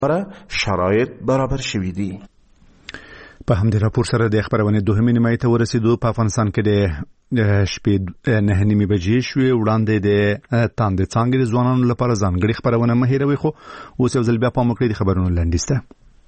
شرایط برابر شوي دي. په همدې راپور سره د خبرونې دوهمې نیمایي ته ورسېدو. په افغانستان کې د شپې 9:30 بجې شوې. وړاندې د تاندې څانګې د ځوانانو لپاره ځانګړې خبرونه مه هېروئ، خو اوس یو ځل بیا پام وکړئ د خبرونو لنډیز ته.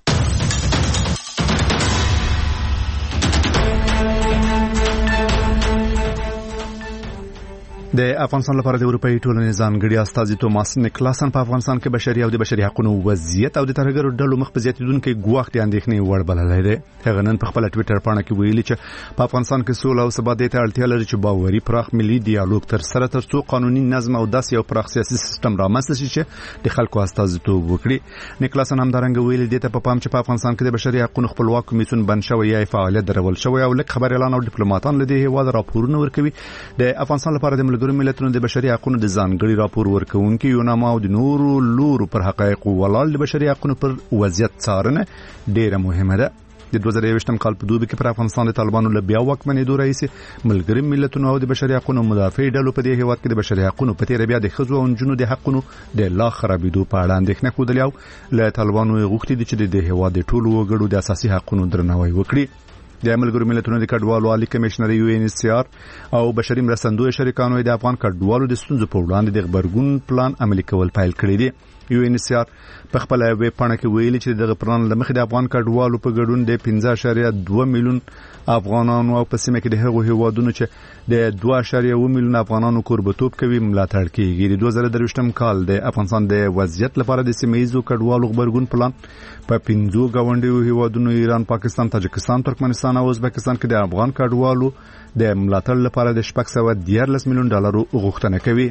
د افغانستان لپاره د اروپאי ټولنې ځانګړي استازي توماس نیکلاسن په افغانستان کې بشري او د بشري حقوقو وضعیت او د ترهګرو ډلو مخ په زیاتیدونکو ګواښ د اندېښنې وړ بللی دی. هغه نن په خپل ټویټر پاڼه کې ویلي چې په افغانستان کې سوله او ثبات ته اړتیا لري چې باوري پراخ ملي ډیالوګ ترڅو قانوني نظم او داسې یو پراخ سیاسي سیستم رامنځته شي چې د خلکو استازیتوب وکړي. نیکلاسن همدارنګه ویلي دی ته په پام چې په افغانستان کې د بشري حقوقو خپلواک کمیسیون بند شوی یا فعالیت درول شوی او لکه خبريالان او ډیپلوماټان له دې هیواد راپورونه ورکوي. د افغانستان لپاره د ملګرو ملتونو د بشري حقوقو د ځانګړي راپور ورکوونکي یوناما او د نورو لورو پر حقایق ولال د بشري حقوقو پر وضعیت څارنه ډیره مهمه ده. د 2023م کال په دوبي کې پر افغانستان د طالبانو له بیا واکمنېدو راهیسې ملګري ملتونو او د بشري حقوقو مدافع ډلو په دې هیواد کې د بشري حقوقو په تیر بیا د ښځو او نجونو د حقوقو د لا خرابېدو په اړه اندېښنه ښودلې او له طالبانو غوښتي دي چې د هیواد د ټولو وګړو د اساسي حقوقو درناوی وکړي. د ملګرو ملتونو د کډوالو عالی کمشنر UNHCR او بشري مرستندوی شریکانو د افغان کډوالو د ستونزو په وړاندې د خبرګون پلان عملي کول پیل کړی دی. UNHCR په خپل ویب پاڼه کې ویلي چې دغه پلان لمخې د افغان کډوالو په ګډون د 15.2 میلیون افغانانو او په سیمه کې د هغو هیوادونو چې د 2.1 میلیون افغانانو کوربتوب کوي ملاتړ کیږي. د 2023م کال د افغانستان د وضعیت لپاره د سیمه‌ییزو کډوالو خبرګون پلان په 5 غونډیو هیوادونو ایران، پاکستان، تاجکستان، ترکمنستان او ازبکستان کې د افغان کډوالو د ملاتړ لپاره د 614 میلیون ډالرو غوښتنه کوي.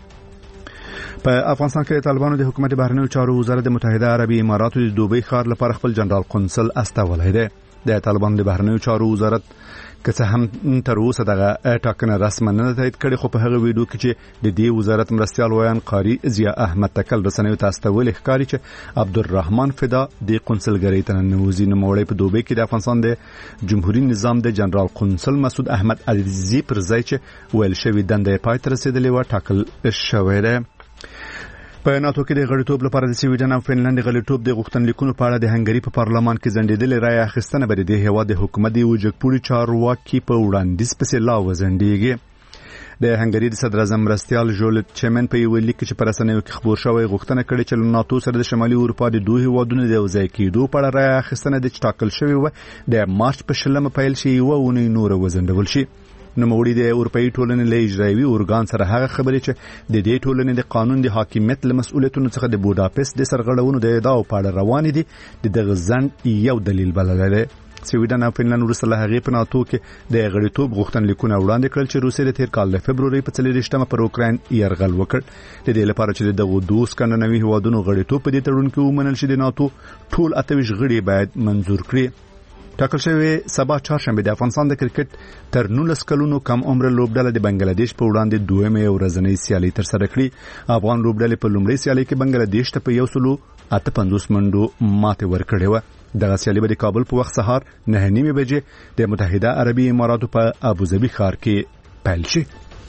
په افغانستان کې طالبانو د حکومت بهرنیو چارو وزارت د متحده عربي اماراتو د دوبۍ ښار لپاره خپل جنرال قونسل استولی دی. د طالبانو د بهرنیو چارو وزارت که څه هم تر اوسه دغه ټاکنه رسما نه تایید کړې، خو په هغه ویډیو کې چې د دې وزارت مرستیال ویان قاری ضیا احمد تکل رسنیو ته استولی ښکاري چې عبدالرحمن فدا د قونسلګرۍ ته ننوځي. نوموړی په دوبۍ کې د افغانستان د جمهوریت نظام د جنرال قونسل مسعود احمد عزیزي پر ځای چې ویل شوی دنده پای ته رسیدلې و ټاکل شوی دی. په ناتو کې د غړیتوب لپاره د سویډن او فنلند د غړیتوب د غوښتنلیکونو په اړه د هنګري په پارلمان کې ځنډېدلې رایه اخیستنه به د هیواد د حکومت د وجګپوري چارواکي په وړاندیز پسې لا وځنډېږي. د هنګري د صدر اعظم مرستیال ژولت چمن په یو لیک کې پر رسنیو کې خبر شوی غوښتنه کړې چې ناتو سره د شمالي اروپا د دوه هیوادونو د یوځای کېدو په اړه رایه اخیستنه د ټاکل شوی و د مارچ په 20 پیل شي او ونې نور وځنډول شي. نوموړي د اروپאי ټولنې له اجرایوي ارګان سره هغه خبرې چې د دې ټولنې د قانون د حاکمیت له مسؤلیتونو څخه د بوداپست د سرغړونو د ادعاو په اړه روان دي د دغه ځنډ یو دلیل بللی دی. سویډن او فنلند وروسته له هغې په ناتو کې د غړیتوب غوښتنلیکونه وړاندې کړل چې روسیې د تیر کال د فبرورۍ په 24مه پر اوکراین یرغل وکړ. د دې لپاره چې دغه 2 سکندناوي هیوادونو غړیتوب په دې تړون کې ومنل شي د ناتو ټول 28 غړي باید منظور کړي. ټاکل شوی سبا چهارشنبه د افغانستان د کرکټ تر 19 کلونو کم عمر لوبډله د بنگلاديش په وړاندې دویمه ورځنۍ سیالي تر سره کړې. افغان لوبډلې په لومړۍ سیالي کې بنگلاديش ته په 158 منډو ماته ورکړې و. دغه سیالي به د کابل په وخت سهار 9:30 بجې د متحده عربي اماراتو په ابوظبي ښار کې پیل شي.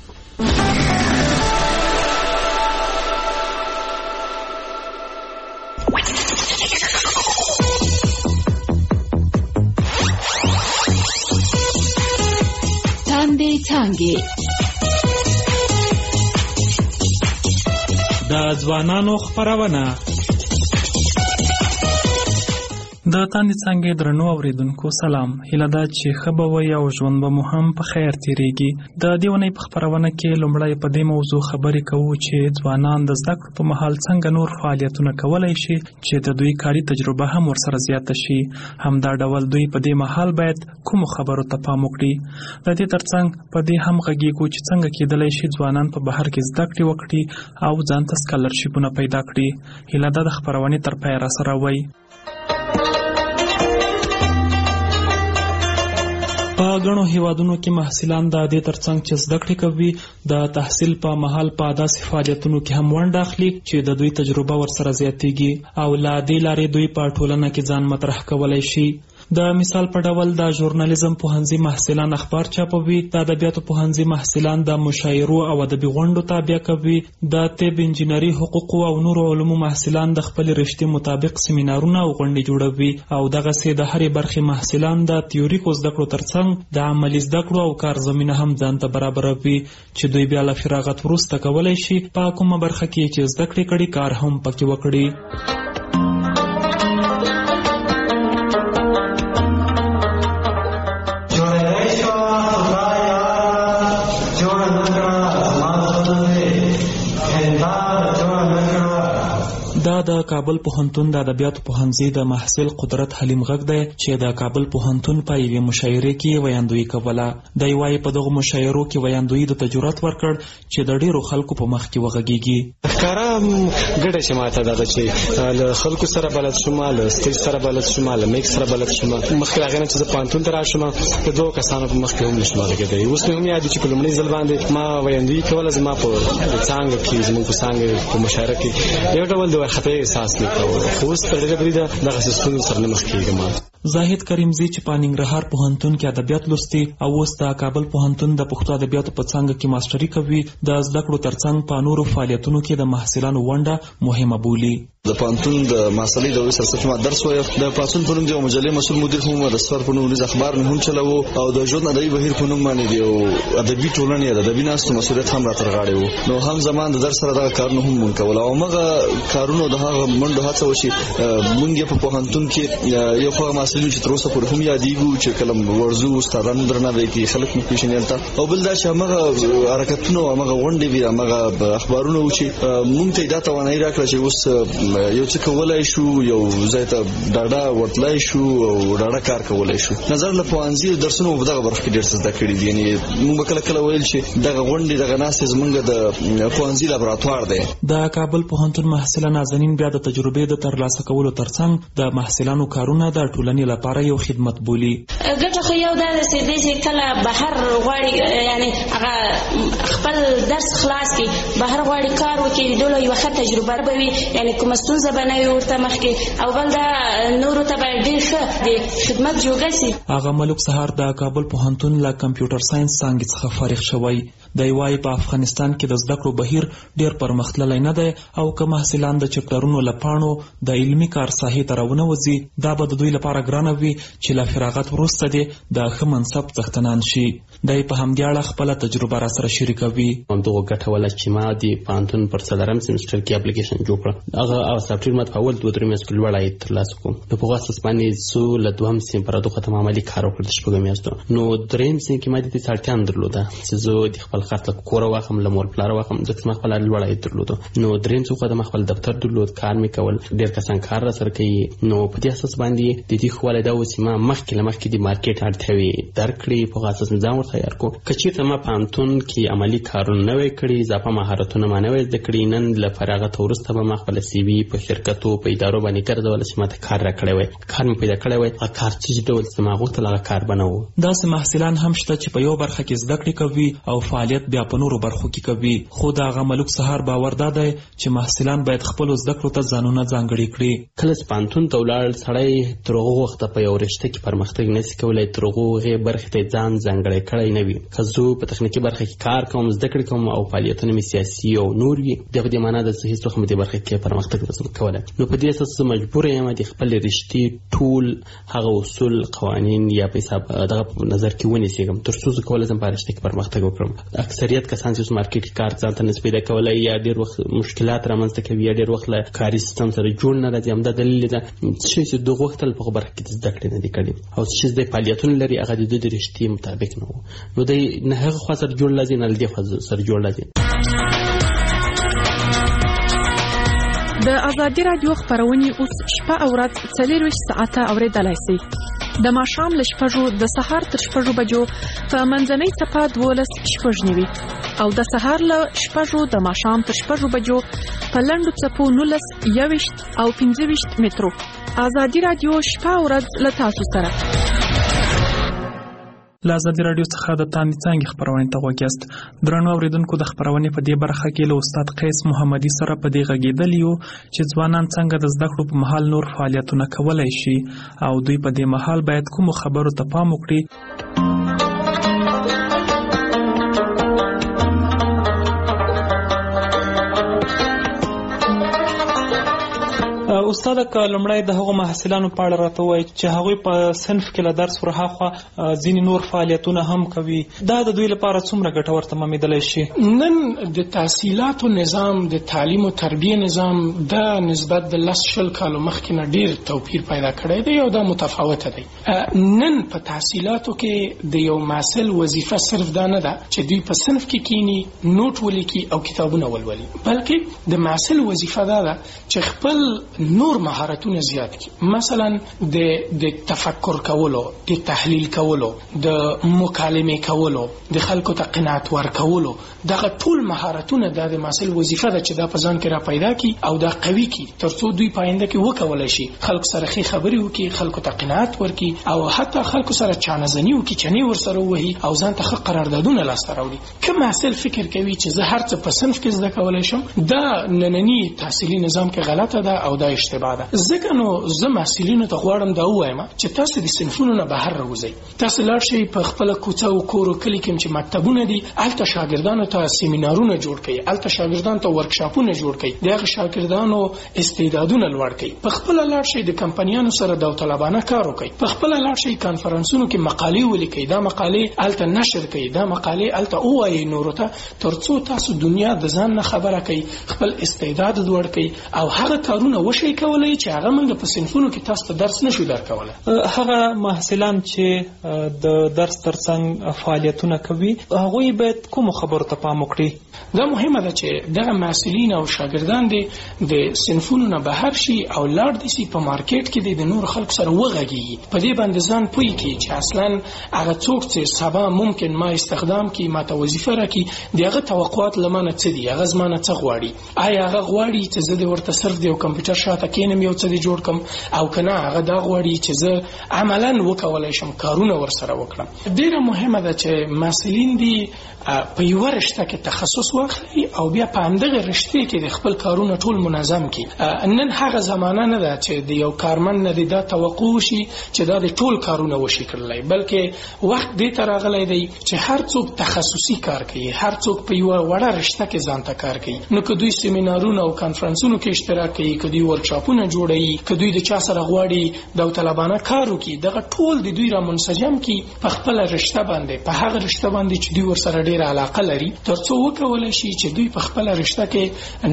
څانګې د ځوانانو خبرونه د تاندې څانګې درنو اوریدونکو سلام. هیله ده چې ښه به وئ او ژوند به مو هم په خیر تیریږي. د دې اونۍ په خپرونه کې لومړی په دې موضوع خبرې کوو چې ځوانان د زده کړو په مهال څنګه نور فعالیتونه کولی شي چې د دوی کاري تجربه هم ورسره زیاته شي. همدا ډول دوی په دې مهال باید کومو خبرو ته پام وکړي. د دې ترڅنګ په دې هم غږیږو چې څنګه کېدلی شي ځوانان په بهر کې زده کړې وکړي او ځان ته سکالرشیپونه پیدا کړي. هیله ده د خپرونې تر پایه راسره وئ. په غنو هیوادونو کې محصلان د دې ترڅنګ چې زده کړې کوي د تحصیل په مهال په داسې فعالیتونو کې هم ونډه اخلي چې د دوی تجربه ورسره زیاتېږي او له دې لارې دوی په ټولنه کې ځان مطرح کولی شي. د مثال په ډول د ژورنالیزم پوهنځي محصلان اخبار چاپوي، د ادبیاتو پوهنځي محصلان د مشاعرو او ادبي غونډو تابع کوي، د طب، انجینري، حقوق او نورو علومو محصلان د خپل رشتې مطابق سیمینارونه او غونډې جوړوي او دغسې د هرې برخې محصلان د تیوریکو زده کړو ترڅنګ د عملي زده کړو او کار زمینه هم ځان ته برابروي چې دوی بیا له فراغت وروسته کولی شي په کومه برخه کې چې زده کړې کړي کار هم پکې وکړي. دا د کابل پوهنتون د ادبیاتو پوهنځي د محصل قدرت حلیم غږ دی چې د کابل پوهنتون په یوې مشاعرې کې ویاندویي کوله. دی وایي په دغو مشاعرو کې ویاندویي د تجربت ورکړ چې د ډیرو خلکو په مخ کې وغږیږي. ښکاره ګډه چې ماته دا ده چې له خلکو سره بلد شوم، له سټیج سره بلد شوم، له میک سره بلد شوم. مخکې له هغې نه چې زه پوهنتون ته راشم د دوو کسانو په مخ کې هم نشم غږېدلی. اوس مې هم یاد دي چې په لومړي ځل باندې ما ویاندویي کوله. زما په څانګه کې زموږ په څانګه په مشاعره کې یو ډول د وارخطايي احساس نه کوو، خو اوس په ډېره بریده دغسې ستونزو سره نه مخ کېږم. زاهد کریمزی چې په ننګرهار پوهنتون کې ادبیات لوستي او اوس د کابل پوهنتون د پښتو ادبیاتو په څانګه کې ماستري کوي، د زده کړو ترڅنګ په نورو فعالیتونو کې د محصلانو ونډه مهمه بولي. د پوهنتون د محصلۍ د وروسته سره ما درس وایه. د پاڅون په نوم د یو مجلې مسؤل مدیر هم، د سفر په نوم ورځ اخبار مې هم چلاوه او د ژوند ادبي بهیر په نوم باندې د یو ادبي ټولنې د ادبي ناستو مسؤلیت هم راته رغاړی و. نو هم زمان د درس سره دغه کارونه هم مونږ کول او همغه کارونه د هغه منډو هڅه وشي. مونږ یې په پوهنتون کې یو خو محصلین چې تر اوسه پورې هم یادېږو چې کله ورځو استادان درناوی کوي، خلک مو پیژني هلته. او بل دا چې همغه حرکتونه او همغه غونډې وي، همغه اخبارونه و چې مونږ ته دا توانایي راکړه چې اوس یو څه کولی شو، یو ځای ته ډاډه ورتلی شو او ډاډه کار کولی شو. نظر له پوهنځي درسونه مو په دغه برخه کې ډېر څه زده کړي دي. یعنې مونږ به کله کله ویل چې دغه غونډې دغه ناستې زمونږ د پوهنځي لابراتوار دی. د کابل پوهنتون محصله نازنین بیا د تجربې د ترلاسه کولو ترڅنګ د محصلانو کارونه د ټولنې لپاره یو خدمت بولي. ګټه خو یو دا ده چې کله بهر غواړي، یعنی هغه خپل درس خلاص کړي، بهر غواړي کار وکړي، ډول یوه ښه تجربه به وي، یعنی کومه ستونزه به نه وي ورته مخکې، او بل دا نورو ته به ډېر ښه د خدمت جوګه سي. هغه ملک سهار د کابل پوهنتون له کمپیوټر ساینس څانګې څخه فارغ شوی. دی وایي په افغانستان کې د زده کړو بهیر ډېر پرمختللی نه دی او که محصلان د چپټرونو له پاڼو د علمي کار ساحې ته راونه وځي، دا به د دوی لپاره ګرانه وي چې له فراغت وروسته دې د ښه منصب څښتنان شي. دی په همدې اړه خپله تجربه راسره شریکوي. همدغه ګټوله چې ما د پوهنتون پر څلورم سیمسټر کې اپلیکیشن جوړ کړه، هغه سافټویر ما په اول 2-3 میاشتو کې لوړ عاید ترلاسه کړم. په هغه اساس باندې زه له دوهم سیم پر دغه ختم عملي کار وکړ د شپږو میاشتو. نو دریم سیم کې ما د دې اړتیا هم درلوده چې زه د خپل خرڅ له کوره واخلم، له مور پلاره واخلم، ځکه ما خپل لوړ عاید درلوده. نو دریم څه خو د خپل دفتر درلود، کار مې کول، ډېر کسان کار را سره کوي. نو په دې اساس باندې د دې خواله دا و چې ما مخکې د مارکیټ اړتیاوې درک کړې، په هغه اساس مې ځان ورته تیار کړو. که چېرته ما پوهنتون کې عملي کارونه نه وی کړي، اضافه مهارتونه ما نه وی زده کړي، نن له فراغت وروسته به ما خپل سی وي په شرکتو په ادارو باندې ګرځوله چې ما ته کار راکړی وی، کار مې پیدا کړی وی. هغه کار چې ډول چې ما غوښتل هغه کار به نه و. داسې محصلان هم شته چې په یو برخه کې زده کړې کوي او فعالیت بیا په نورو برخو کې کوي. خو د هغه ملک سهار باور دا دی چې محصلان باید خپلو زده کړو ته ځانونه ځانګړي کړي. کله چې پوهنتون ته ولاړ سړی تر هغه وخته په یو رشته کې پرمختګ نشي کولی، تر هغې برخې ته ځان ځانګړی کړی نه وي. که زه په تخنیکي برخه کې کار کوم، زده کړې کوم او فعالیتونه مې سیاسي او نور وي، د په دې معنا ده چې هېڅ وخت مې دې برخه کې پرمختګ نشم کولی. نو په دې اساس زه مجبور یم د خپلې رشتې ټول هغه اصول، قوانین یا په حساب دغه په نظر کې ونیسم تر څو زه کولی شم په رشته کې پرمختګ وکړم. اکثریت کسان چې مارکیټ کې کار ځان ته نشي پیدا کولی، یا ډېر وخت مشکلات رامنځته کوي، یا ډېر وخت له کاري سیستم سره جوړ نه راځي. همدا دلیل ده چې دغه وخت په هغه برخه کې زده کړې نه دي کړې او چې د فعالیتونو لري هغه د دوی د رشتې مطابق نه و. نو دی نه هغه خوا سره جوړ لازم، نه له دې خوا سره جوړ لازم. د ازادي راډیو خپرونې اوس شپه او ورځ 24 ساعته اورېدلای شئ. د ماښام له 6 د سهار تر 6 بجو په منځنۍ څپه 12:09 او د سهار له 6 د ماښام تر 6 بجو په لنډو څپو 19:21 او 25 مترو. ازادي راډیو شپه او ورځ له تاسو سره. له ازادي راډیو څخه د تاندې څانګې خپرونې ته غوږ یاست. درنو اورېدونکو، د خپرونې په دې برخه کې له استاد قیس محمدي سره په دې غږېدلي یو چې ځوانان څنګه د زده کړو په مهال نور فعالیتونه کولی شي او دوی په دې مهال باید کومو خبرو ته پام وکړي. استاد، که لومړی د هغو محصلانو په اړه راته ووایي چې هغوی په صنف کې له درس ورهاخوا ځینې نور فعالیتونه هم کوي، دا د دوی لپاره څومره ګټور تمامېدلی شي؟ نن د تحصیلاتو نظام، د تعلیم او تربیه نظام د نسبت د 10-20 کالو مخکې نه ډیر توپیر پیدا کړی دی او دا متفاوته دی. نن په تحصیلاتو کې د یو محصل وظیفه صرف دا نه ده چې دوی په صنف کې کینی، نوٹ ولیکي او کتابونه ولولي، بلکې د محصل وظیفه دا ده چې خپل نور مهارتونه زیات کړي. مثلا د تفکر کولو، د تحلیل کولو، د مکالمې کولو، د خلکو ته قناعت ورکولو، دغه ټول مهارتونه د محصل وظیفه ده چې دا په ځان کې را پیدا کړي او دا قوي کړي ترڅو دوی په آینده کې وکولای شي خلکو سره ښې خبرې وکړي، خلکو ته قناعت ورکړي او حتی خلکو سره چانهزني وکړي، چنې ورسره ووهي او ځان ته ښه قراردادونه لاسته راوړي. که محصل فکر کوي چې زه هر څه په صنف کې زده کولی شم، دا ننني تحصیلي نظام کې غلطه ده او دا اشتباه ده. ځکه نو زه محصلینو ته غواړم دا ووایم چې تاسو د صنفونو نه بهر راوځئ، تاسو لاړ شئ په خپله کوڅه او کور او کلي کې چې مکتبونه دي، هلته شاګردانو ته سیمینارونه جوړ کړئ، هلته شاګردانو ته ورکشاپونه جوړ کړئ، د هغه شاګردانو استعدادونه لوړ کړئ. په خپله لاړ شئ د کمپنیانو سره داوطلبانه کار وکړئ، په خپله لاړ شئ کانفرنسونو کې مقالې ولیکئ، دا مقالې هلته نشر کړئ، دا مقالې هلته ووایئ نورو ته، ترڅو تاسو دنیا د ځان نه خبره کړئ، خپل استعداد لوړ کړئ او هغه کارونه وشئ کولی چې هغه موږ په صنفونو کې تاسو ته درس نشو درکولی. هغه محصلان چې د درس ترڅنګ فعالیتونه کوي، هغوی باید کومو خبرو ته پام وکړي؟ دا مهمه ده چې دغه محصلین او شاګردان دي د صنفونو نه بهر شي او لاړ دي سي په مارکیټ کې د نور خلکو سره وغږیږي، په دې باندې ځان پوي کړي چې اصلا هغه څوک چې سبا ممکن ما استخدام کړي، ما ته وظیفه راکړي، د هغه توقعات له مانه څه دي، هغه زما نه څه غواړي، آیا هغه غواړي چې زه د ورته صرف د یو کمپیوټر شاته کینم یو څه جوړ کم او کنه هغه دا غواړي چې زه عملاً وکولای شم کارونه ورسره وکړم. ډیره مهمه ده چې محصلین دي په یو رشته کې تخصص واخلي او بیا په همدغه رشته کې د خپل کارونه ټول منظم کړي. نن هغه زمانه نه ده چې د یو کارمن نه دا توقع وشي چې دا د ټول کارونه وشي کړلای، بلکې وخت دې ته راغلی دی چې هر څوک تخصصي کار کوي، هر څوک په یو وړه رشته کې ځان ته کار کوي. نو که دوی سیمینارونه او کانفرنسونو کې اشتراک کوي، که دوی ورکشاپونه جوړوي، که دوی د چا سره غواړي داوطلبانه کار وکړي، دغه ټول د دوی را منسجم کړي په خپله رشته باندې، په هغه رشته باندې چې دوی ورسره ډېره علاقه لري، ترڅو وکولی شي چې دوی په خپله رشته کې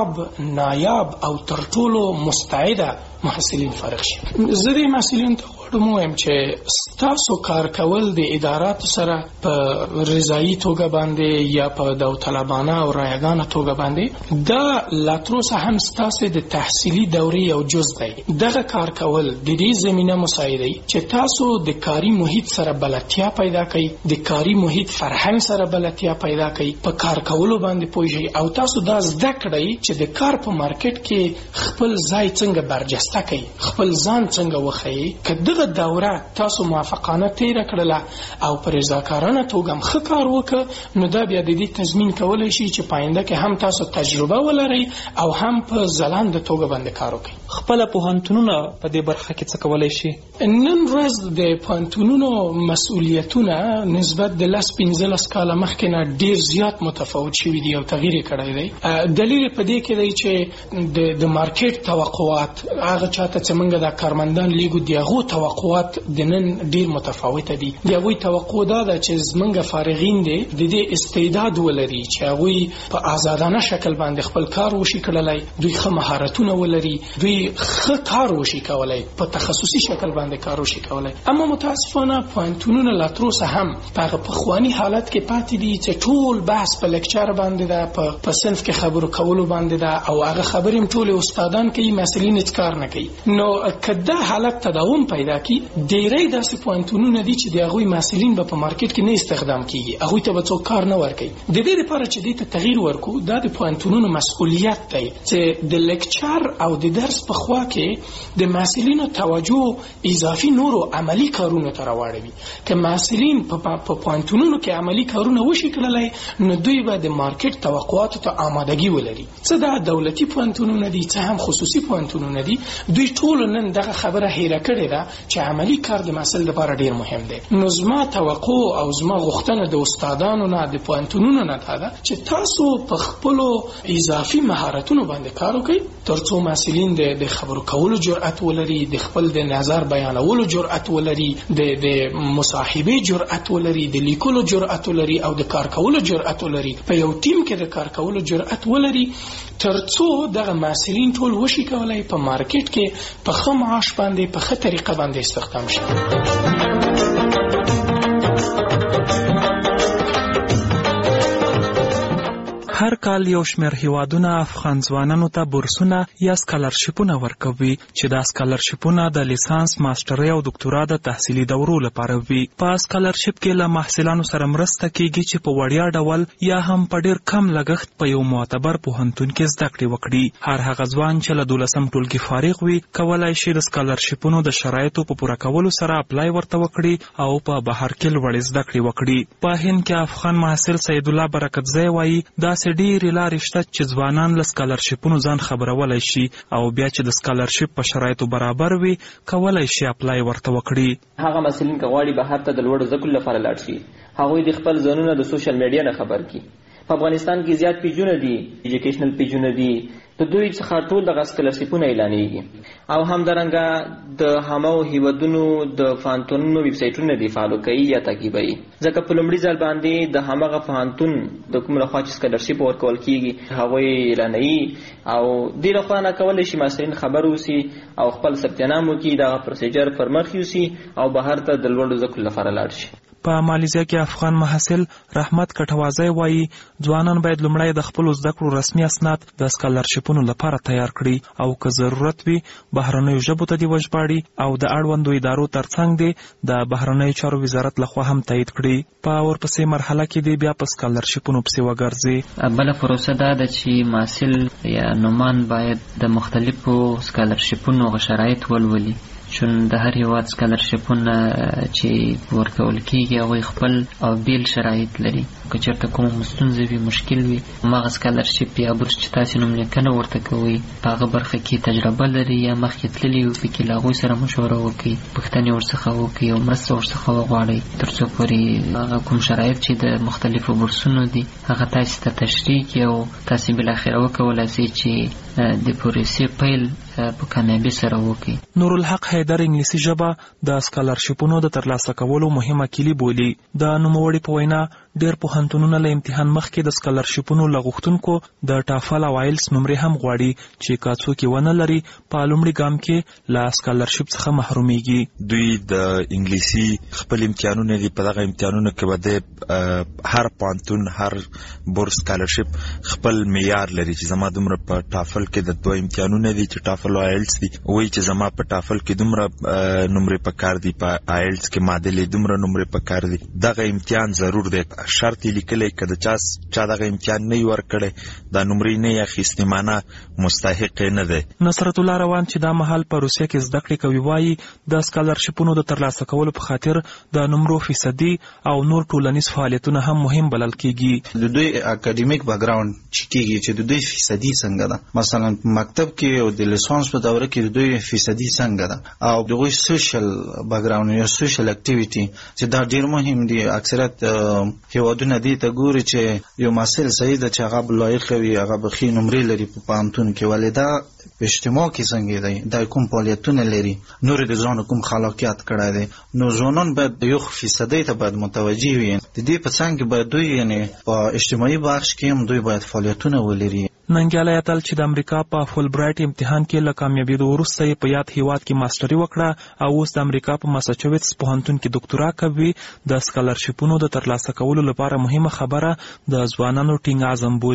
نایاب او تر ټولو مستعده محصلین فارغ شي. زه دې محصلینو ته غواړم ووایم چې ستاسو کار کول د اداراتو سره په رضایي توګه باندې یا په داوطلبانه او رایګانه توګه باندې دا لا تر اوسه هم ستاسو د تحصیلي دورې یو جز دی. دغه کار کول د دې زمینه مساعدوي چې تاسو د کاري محیط سره بلدتیا پیدا کړئ، د کاري محیط فرهنګ سره بلدتیا پیدا کړئ، په کار کولو باندې پوه شئ او تاسو دا زده کړئ چې د کار په مارکیټ کې خپل ځای څنګه برجسته کړئ، خپل ځان څنګه وښیئ. که دغه دوره تاسو موافقانه تیره کړله او په رضاکارانه توګه هم ښه کار وکړه، نو دا بیا د دې تضمین کولی شي چې په آینده کې هم تاسو تجربه ولرئ او هم په ځلانده توګه باندې کار وکړئ. خپله پوهنتونونه په دې برخه کې څه کولی شي؟ نن ورځ د پوهنتونونو مسؤلیتونه نسبت د 10-15 کاله مخکې نه ډېر زیات متفاوت شوي دي او تغییر یې کړی دی. دلیل په دې کې دی چې د مارکیټ توقعات، هغه چاته چې موږ د کارمندان لیږو، د هغو توقعات د نن ډېر متفاوته دي. د هغوی توقع دا ده چې زموږ فارغین دي د دې استعداد ولري چې هغوی په آزادانه شکل باندې خپل کار وشي کړلی، دوی ښه مهارتونه ولري، دوی ښه کار وشي کولی، په تخصصي شکل باندې کار وشي کولی. اما متاسفانه پوهنتونونه لا تر اوسه هم په هغه پخواني حالت کې پاتې دي چې ټول بحث په لیکچر باندې ده، په صنف کې خبرو کولو باندې ده او هغه خبرې هم ټولې استادان کوي، محصلین هېڅ کار نه کوي. نو که دا حالت تداوم پیدا کړي، ډېری داسې پوهنتونونه دي چې د هغوی محصلین به په مارکیټ کې نه استخدام کېږي، هغوی ته به څوک کار نه ورکوي. د دې لپاره چې دې ته تغییر ورکړو، دا د پوهنتونونو مسؤلیت دی چې د لیکچر او د د درس په خوا کې د محصلینو توجه اضافي نورو عملی کارونو ته راوړوي. که محصلین په پوهنتونونو کې عملی کارونه وشي کړلای نو دوی به د مارکیټ توقعاتو ته آمادګي ولري. څه دا دولتي پوهنتونونه دي څه هم خصوصي پوهنتونونه دي، دوی ټول نن دغه خبره هیره کړې ده چې عملی کار د محصل لپاره ډیر مهم دی. نو زما توقع او زما غوښتنه د استادانو نه د پوهنتونونو نه ده چې تاسو په خپلو اضافي مهارتونو باندې کار وکړئ ترڅو محصلین د خبرو کولو جرأت ولري، د خپل د نظر بیانولو جرأت ولري، د مصاحبه جرأت ولري، د لیکلو جرأت ولري او د کار کولو جرأت ولري، په یو ټیم کې د کار کولو جرأت ولري ترڅو دغه محصلین ټول وشي کولای په مارکیټ کې په ښه معاش باندې په ښه طریقه باندې استخدام شي. هر کال یو شمېر هیوادونه افغان ځوانانو ته بورسونه یا سکالرشیپونه ورکوي چې دا سکالرشیپونه د لیسانس، ماسترۍ او دکتورا د تحصیلي دورو لپاره وي. په سکالرشیپ کې له محصلانو سره مرسته کیږي چې په وړیا ډول یا هم په ډیر کم لګښت په یو معتبر پوهنتون کې زده کړې وکړي. هر هغه ځوان چې له 12م ټولګي فارغ وي کولای شي د سکالرشیپونو د شرایطو په پوره کولو سره اپلای ورته وکړي او په بهر کې لوړې زده کړې وکړي. په هند کې افغان محصل سید الله برکتزی وایي دا ډېرې لارې شته چې ځوانان له سکالرشیپونو ځان خبرولای شي او بیا چې د سکالرشیپ په شرایطو برابر وي کولای شي اپلای ورته وکړي. هغه محصلین که غواړي بهر ته د لوړو زده کړو لپاره لاړ شي هغوی د خپل ځانونه د سوشل میډیا نه خبر کړي. په افغانستان کې زیات پیجونه دي، ایجوکیشنل پیجونه دي، د دوی څخه ټول دغه سکالرشیپونه اعلانېږي او همدارنګه د همو هیوادونو د پوهنتونونو ویب سایټونه دي فالو کوي یا تعقیبوي. ځکه په لومړي ځل باندې د همغه پوهنتون د کوم لخوا چې سکالرشیپ ورکول کیږي هغوی اعلانوي او دې لخوا نه کولی شي محصلین خبر اوسي او خپل ثبت نام وکړي، دغه پروسیجر پر مخ یوسي او بهر ته د لوړو زده کړو لپاره لاړ شي. په مالیزیا کې افغان محصل رحمت کټوازی وایي ځوانان باید لومړی د خپلو زده کړو رسمي اسناد د سکالرشیپونو لپاره تیار کړي او که ضرورت وي بهرنیو ژبو ته دې وژباړي او د اړوندو ادارو ترڅنګ دې د بهرنیو چارو وزارت لخوا هم تایید کړي. په ورپسې مرحله کې دې بیا په سکالرشیپونو پسې وګرځي. بله پروسه دا ده چې محصل یا نومان باید د مختلفو سکالرشیپونو شرایط ولولي، چون د هر هیواد سکالرشیپونه چې ورکول کیږي هغوی خپل او بیل شرایط لري. که چېرته کومه ستونزه وي، مشکل وي، هماغه سکالرشیپ یا بورس چې تاسې نوملیکنه ورته کوئ په هغه برخه کې تجربه لري یا مخکې تللي وي پکې له هغوی سره مشوره وکړئ، پوښتنې ورڅخه وکړئ او مرسته ورڅخه وغواړئ تر څو پورې هغه کوم شرایط چې د مختلفو بورسونو دي هغه تاسې ته تشریح کړي او تاسې بالاخره وکولای شئ چې د پروسې پیل په کامیابی سره وکړي. نورالحق حیدر انګلیسي ژبه د سکالرشیپونو د ترلاسه کولو مهمه کلی بولي. د نوموړي په وینا ډېر پوهنتونونه له امتحان مخکې د سکالرشیپونو له غوښتونکو د ټافل او آیلټس نمرې هم غواړي چې که څوک یې ونه لري په لومړي ګام کې له سکالرشیپ څخه محرومیږي. دوی د انګلیسي خپل امتحانونه دي، په دغه امتحانونو کې به د هر پوهنتون هر بورس سکالرشیپ خپل معیار لري چې زما دومره په ټافل کې د دوه امتحانونه دي چې ټافل او آیلټس دي، وایي چې زما په ټافل کې دومره نمرې پکار دي، په آیلټس کې معادلې دومره نمرې پکار دي. دغه امتحان ضرور دی، شرط یې لیکلی که د چا دغه امتحان نه وي ورکړی دا نمرې نه یې اخیستې معنه مستحق یې نه دی. نصرت الله روان چې دا مهال په روسیه کې زده کړې کوي وایي د سکالرشیپونو د ترلاسه کولو په خاطر د نمرو فیصدي او نور ټولنیز فعالیتونه هم مهم بلل کیږي. د دوی اکاډمیک بیکګراوند چې کیږي چې د دوی فیصدي څنګه ده، مثلا په مکتب کې او د لیسانس په دوره کې د دوی فیصدي څنګه ده او دغه سوشل بیکګراوند یا سوشل اکټیویټي چې دا ډیر مهم دي. اکثریت هیوادونه دې ته ګوري چې یو محصل صحیح ده چې هغه لایق وي، هغه به ښې نمرې لري په پوهنتون کې، ولې دا په اجتماع کې څنګه دی، دا کوم فعالیتونه لري، نور د ځان کوم خلاقیت کړی دی. نو ځوانان باید یو فیصدي ته باید متوجه وي. د دې په څنګ کې باید دوی یعنی په اجتماعي بخش کې هم دوی باید فعالیتونه ولري. ننګیالی اتل چې د امریکا په فول برایټ امتحان کې له کامیابېدو وروسته یې په یاد هیواد کې ماسټري وکړه او اوس د امریکا په ماساچوټس پوهنتون کې دکتورا کوي. د سکالرشیپونو د ترلاسه کولو لپاره مهمه خبره د ځوانانو ټینګ عزم بولي.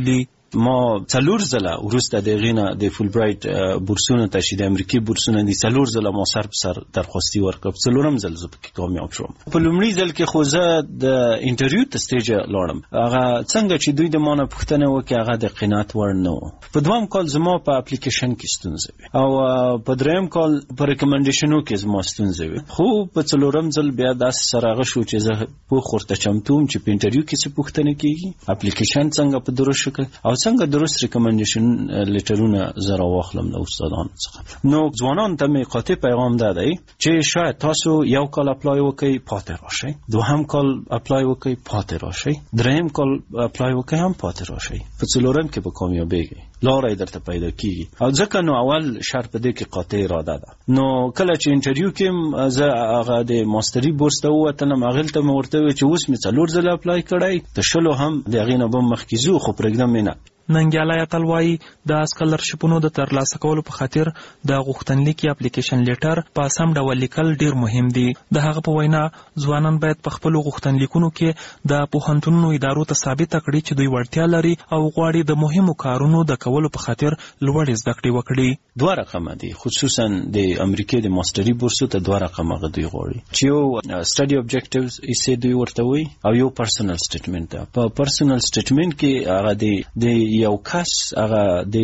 ما 4 ځله ورسته د غینا د فول برایټ بورسونه ته چې د امریکای بورسونه دي 4 ځله ما سر په سر درخواستي ورکړم 4م ځل زه پکې کامیاب شوم. په لومړي ځل کې خو زه د انټرویو ته سټیج لاړم، هغه څنګه چې دوی د مانه پوښتنه وکړه هغه د قناعت وړ نه و. په دویم کال زما په اپلیکیشن کې ستونزه وي او په دریم کال په ریکمنډیشنو کې زما ستونزه وي. خو په 4م ځل بیا داس سره شو چې زه په خورته چمتوم چې په انټرویو کې څه پوښتنه کیږي، اپلیکیشن څنګه په درست شکل او څنګه درست ریکمنډیشن لیټرونه زرا واخلم د استادانو څخه. نو ځوانان ته می قاطع پیغام دادی چې شاید تاسو یو کال اپلای وکړئ پاتې راشئ، دوهم کال اپلای وکړئ پاتې راشئ، دریم کال اپلای وکړئ هم پاتې راشئ، په 4م کې به کامیابیږئ، لارې درته پیدا کیږي. او ځکه نو اول شرط دې کې قاطع اراده ده. نو کله چې انټرویو کې زه هغه د ماستری بورس ته ووتلم، هغه ته مې ورته وویل چې اوس مې 4 ځله اپلای کړی، ته 20 هم د هغې نه به مخکې ځو خو پرېږدم یې نه. ننګیالی اتل وایي د سکالرشپونو د ترلاسه کولو په خاطر د غوښتنلیک یا اپلیکیشن لیټر په سم ډول لیکل ډیر مهم دي. د هغه په وینا ځوانان باید په خپلو غوښتنلیکونو کې د پوهنتونونو ادارو ته ثابته کړي چې دوی وړتیا لري او غواړي د مهمو کارونو د کولو په خاطر لوړې زده کړې وکړي. 2 رقمه دي، خصوصا د امریکای د ماستری بورسو ته 2 رقمه دوی غواړي چې یو سټډي اوبجیکټیوز یې دوی ورته وي او یو پرسنل سټیټمنټ ده. په پرسنل سټیټمنټ کې هغه د یو کس هغه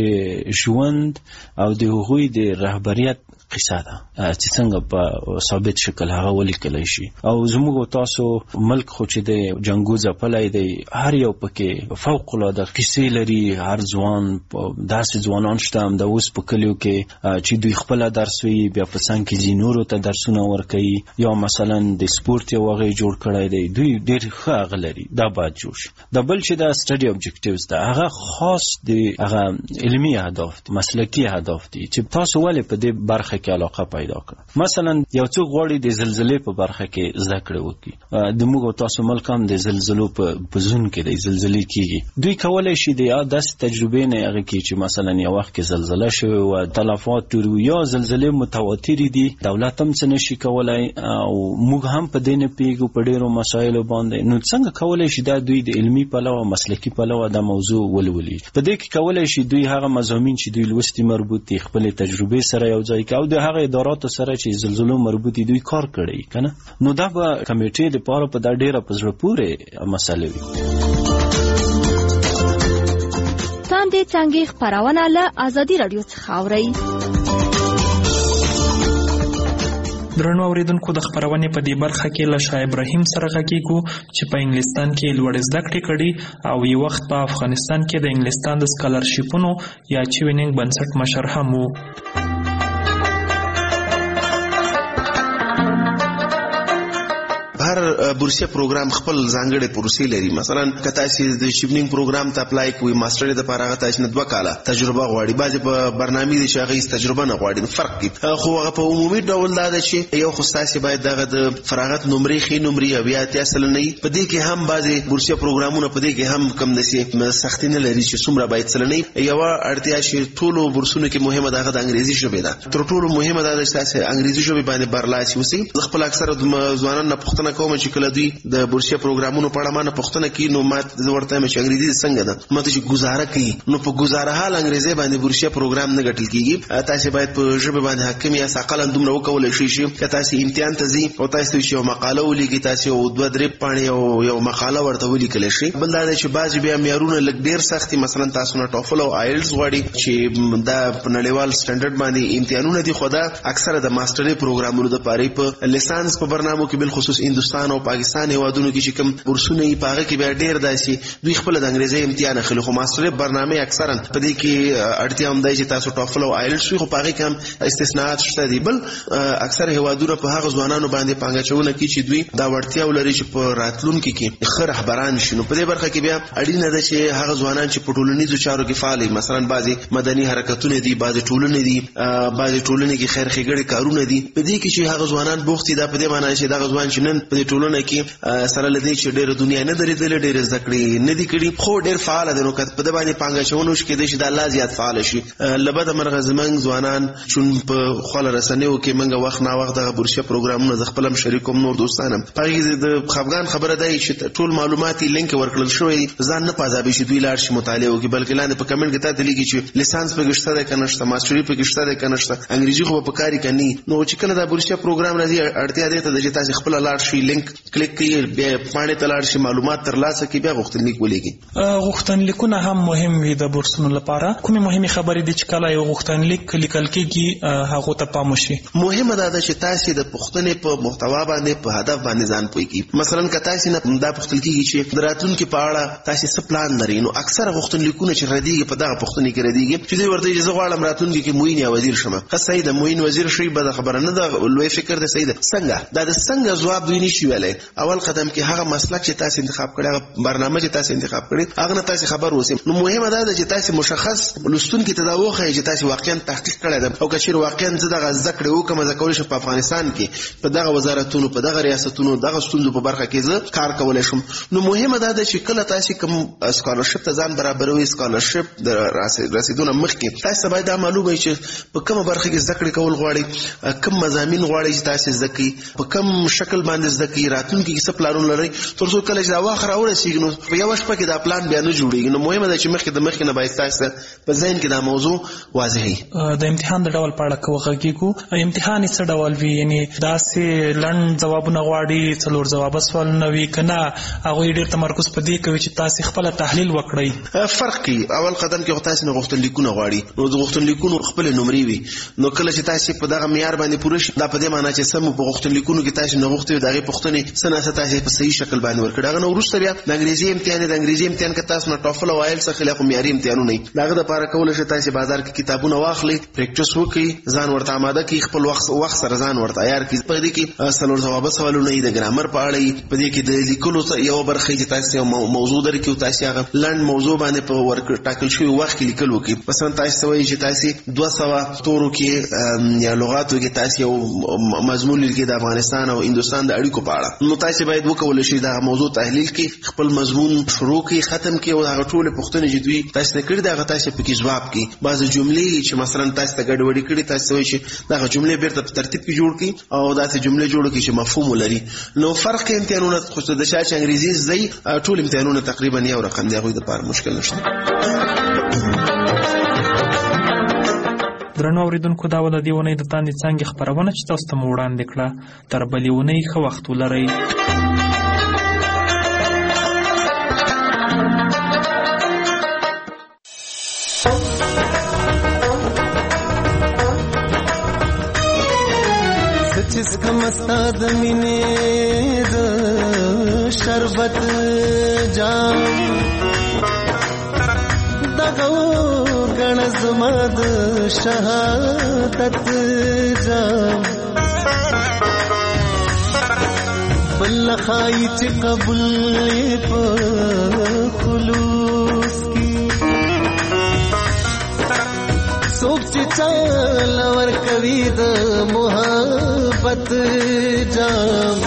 د ژوند او د هغوی د رهبریت قصه ده چې څنګه په ثابت شکل هغه ولیکلی شي. او زموږ تاسو ملک خو چې د جنګو ځپلی دی، هر یو پکې فوق العاده کیسې لري. هر ځوان داسې ځوانان شته هم د اوس په کلیو کې چې دوی خپله درس وي، بیا په څنګ کې ځي نورو ته درسونه ورکوي، یا مثلا د سپورت یو هغه جوړ کړی دی، دوی ډېر ښه هغه لري، دا باید جوړ شي. د بل چې د سټډي اوبجیکټیوز ده هغه خاص د هغه علمي اهداف دي، مسلکي اهداف دي چې تاسو ولې په دې برخه کې علاقه پیدا کړه. مثلا یو څوک غواړي د زلزلې په برخه کې زده کړه وکړي، د موږ تاسو ملک هم د زلزلو په زون کې د زلزلې کیږي، دوی کولای شي د داسې تجربې نه هغه کې چې مثلا یو وخت کې زلزله شوه او تلفات ټول یا زلزلې متواترې دي، دولت هم څه نشي کولای او موږ هم په دې نه پیږو په ډیرو مسایلو باندې. نو څنګه کولای شي دا دوی د علمي پلوه مسلکي پلوه دا موضوع ولولي؟ په دې کې کولای شي دوی هغه مضامین چې دوی لوستي مربوط دي خپل تجربې سره یو ځای کوي، د هغه اداراتو سره چې زلزلو مربوطي دوی کار کړی کنه. نو دا به کمیټې د پاره په دا ډیره په زړه پورې مسله وي. تاندې څنګه خبرونه له ازادي رادیو څخه اوري. درنو اوریدونکو د خبرونې په دې برخه کې له شاه ابراهیم سره غږیږو چې په انګلستان کې لوړ زده کړې کړي او یو وخت په افغانستان کې د انګلستان د سکالرشپونو یا چوینینګ بنسټ مشر هم وو. هر بورسیه پروګرام خپل ځانګړي پروسې لري. مثلا کته چې د شیپنینګ پروګرام ته اپلای کوي، ماستر د لپاره هغه تاسو نه 2 کاله تجربه غواړي، بعضي په برنامه دي چې هغه تجربه نه غواړي، نو فرق دی. خو هغه په عمومي ډول دا ده چې یو خو تاسو باید دغه د فراغت نمرې خې نمرې او یا تاسو نه په دې کې هم بعضي بورسیه پروګرامونه په دې کې هم کم نشي سختي نه لري چې څومره باید سلنې. یو اړتیا چې ټولو بورسونو کې مهمه ده د انګریزي ژبه ده، تر ټولو مهمه ده چې تاسو انګریزي ژبه باندې برلاسي اوسئ. خپل اکثره ځوانان نه پوښتنه کوم چې کله دوی د بورسیه پروګرامونو په اړه ما نه پوښتنه کوي، نو ما ورته مې چې انګریزي څنګه ده، ما ته چې گزاره کوي، نو په گزاره حال انګریزي باندې بورسیه پروګرام نه ګټل کیږي. تاسو باید په ژبه باندې حاکم یا ثقل دومره وکولای شئ چې تاسو امتحان ته ځي او تاسو یو مقاله ولیکئ، تاسو 2-3 پاڼې او یو مقاله ورته ولیکل شي. بل دا چې بعضی بیا معیارونه لږ ډیر سختي، مثلا تاسو نه ټوفل او آیلټس غواړي چې دا په نړیوال سټانډرډ باندې امتحانونه دي، خو دا اکثره د ماسترۍ پروګرامونو د پاره په لیسانس په برنامو کې بل خصوص هندستان او پاکستان هیوادونو کې چې کوم بورسونه یې پاغه کې بیا ډیر داسي دوی خپل د انګریزي امتحان اخلي، خو ماسترۍ برنامه اکثرا په دې کې اړتیا هم دی چې تاسو ټوفل او آیلټس خو پاغه کې هم استثناءات شته دي. بل اکثر هیوادونه په هغه ځوانانو باندې پانګاچونه کوي چې دوی دا وړتیا ولري چې په راتلونکو کې ښه رهبران شي. نو په دې برخه کې بیا اړینه ده چې هغه ځوانان چې په ټولنیزو چارو کې فعال دي، مثلا بعضي مدني حرکتونه دي، بعضي ټولنې دي، بعضي ټولنې کې خیر ښېګړې کارونه دي، په دې کې چې هغه ځوانان بوختي دا په دې معنی چې دا ځوان چې نن په ټولنه کورونه کې سره لدی چې ډېر دنیا نه درېدل ډېر زده کړې نه دي کړي خو ډېر فعال دي نو کته په باندې پانګه چونو شکې د الله زیات فعال شي لبد مرغ زمنګ ځوانان چون په خپل رسنیو کې منګه وخت نا وخت د برشه پروګرامونو د خپلم شریکوم نور دوستانم پغې د خفغان خبره دی چې ټول معلوماتي لینک ورکړل شوی ځان نه پازابي شي دوی لاړ شي مطالعه وکړي بلکې لاندې په کمنټ کې ته د لیکي چې لیسانس په گشته ده کنهشته ماستری په گشته ده کنهشته انګریزي خو په کاری کني نو چې کله د برشه پروګرام راځي اړتیا ده ته چې تاسو خپل لاړ شي لینک کلیک کړئ بیا باندې تلاړ شي معلومات ترلاسه کړئ بیا غوښتنلیک ولېږي غوښتنلیکونه هم مهم وي د بورسونو لپاره کومه مهمه خبرې دي چې کله یو غوښتنلیک لیکل کېږي هغه ته پام وشي مهمه ده چې تاسو د پوښتنې په محتوا باندې په هدف باندې ځان پوهیږئ مثلا که تاسو نه دا پوښتل کېږي چې دراتون کې په اړه تاسو څه پلان لرئ نو اکثر غوښتنلیکونه چې ردیږي په دغه پوښتنې کې ردیږي چې دوی ورته اجازه غواړم راتون کې موین یا وزیر شمه که صحیح ده موین وزیر شي به خبره نه ده لوی فکر ده صحیح ده څنګه دا د څنګه جواب دوی نشي ویلای اول قدم کې هغه مسلک چې تاسو انتخاب کړی هغه برنامه چې تاسو انتخاب کړی هغه نه تاسو خبر اوسئ نو مهمه ده چې تاسو مشخص لستون کې تداوخه چې تاسو واقعا تحقیق کړی ده او که چیرې واقعا زه دغه ذکر وکم زه کولای شم په افغانستان کې په دغه وزارتونو په دغه ریاستونو دغه ستوندو په برخه کې زه کار کولای شم نو مهمه ده چې کله تاسو کوم سکالرشپ ته ځان برابروي سکالرشپ د رسیدونه مخکې تاسو باید معلومه وي چې په کومه برخه کې ذکر کول غواړي کوم مضامین غواړي چې تاسو ذکی په کوم شکل باندې ذکی راتلونکي کې څه پلانونه لري تر څو کله چې دا واخر اورسیږي نو په یو شپه کې دا پلان بیا نه جوړیږي نو مهمه ده چې مخکې نه باید تاسو په ذهن کې دا موضوع واضح وي د امتحان د ډول په اړه کوغږیږو امتحان څه ډول وي یعنی داسې لنډ جوابونه غواړي څلور جواب سوال نه وي کنه هغه ډېر تمرکز په دې کوي چې تاسو خپل تحلیل وکړئ فرق کی اول قدم کې تاسو نه غوښتنلیکونه غواړي نو د غوښتنلیکونو خپل نمرې وي نو کله چې تاسو په دغه معیار باندې پوره شي دا په دې معنی چې سم په غوښتنلیکونو کې تاسو نه غوښتي دغه پوښتنې سناسه تاسو په صحیح شکل باندې ورکړه هغه نو وروسته بیا د انګریزي امتحان کې تاسو نه ټافل او آیل څخه خلاف معیاري امتحانونه نه دغه د لپاره کول شي تاسو بازار کې کتابونه واخلي پریکټیس وکړي ځان ورته آماده کړئ خپل وخت سره ځان ورته عیار کړئ په دې کې سلور جواب سوالونه د ګرامر په اړه په دې کې د لیکلو یو برخه چې تاسو موضوع درکې او تاسو هغه لنډ موضوع باندې په ورک ټاکل شوی وخت کې لیکل وکړي مثلا تاسو وایي چې تاسو 200 تورو کې یا لغاتو کې تاسو یو مضمون لیکي د افغانستان او هندستان د اړیکو په اړه نو تاسو باید وکول شي دا موضوع تحلیل کې خپل مضمون شروع کې ختم کې او هغه ټول پوښتنې چې دوی تاسو کړي دا تاسو په کې جواب کې بعض جملې چې مثلا تاسو ته ګډوډي کړي تاسو وایي چې دا جملې بیرته په ترتیب کې جوړ کړئ او دا جملې جوړ کړئ چې مفهوم ولري نو فرق امتحانونه خو د شاشه انګریزي زی ټول امتحانونه تقریبا یو رقم دی غوې د پاره مشکل نشته درنو اوریدونکو دا ول دیونه د تاندې څنګه خبرونه چې تاسو ته وړاندې کړه تر بلیونه ښه وخت ولرئ जिसका मस्ताद मिने शरबत जाम दगो गणज मद शहादत जाम बल्लखाई च कबूल खुलूस की सोच चाल वर कवि द मोहब्बत जाम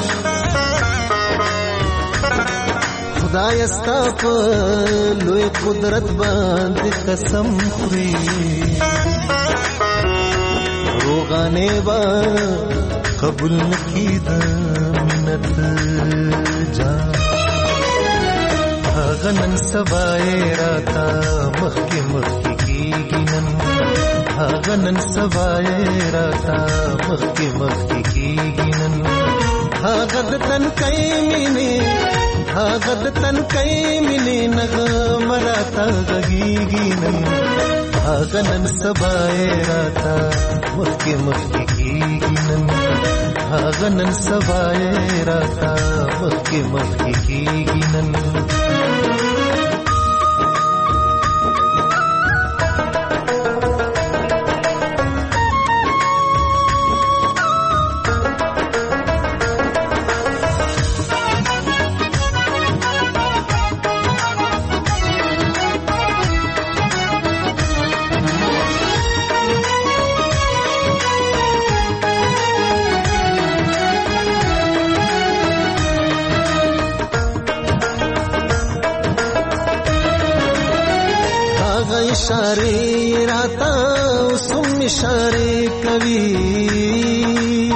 खुदायस्ता पर लोए कुदरत बांध कसम खुरी रोगाने बा कबूल की द मिन्नत जाम गनन सवाए राता मखी मखी की गिनन गनन सवाए राता मखी मखी की गिनन गद तन कई मिने नग मराता गगी गिनन गनन सवाए राता मखी मखी की गिनन गनन सवाए राता मखी मखी की गिनन اشاره راتا وسم اشاره کوي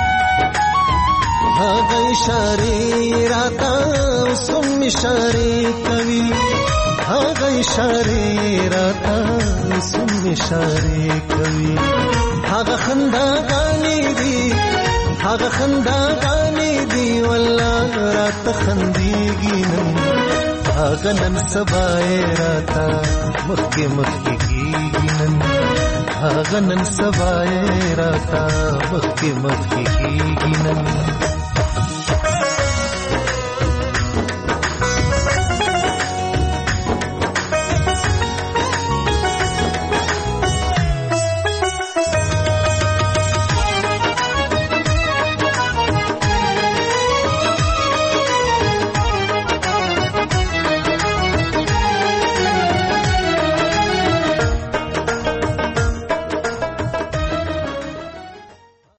هغه اشاره راتا وسم اشاره کوي هغه اشاره راتا وسم اشاره کوي هغه خندا غاني دي والله رات خنديږي نن هغه نن سبا راتا مخکې کیږي نن هغه نن سبا راتا مخکې کیږي نن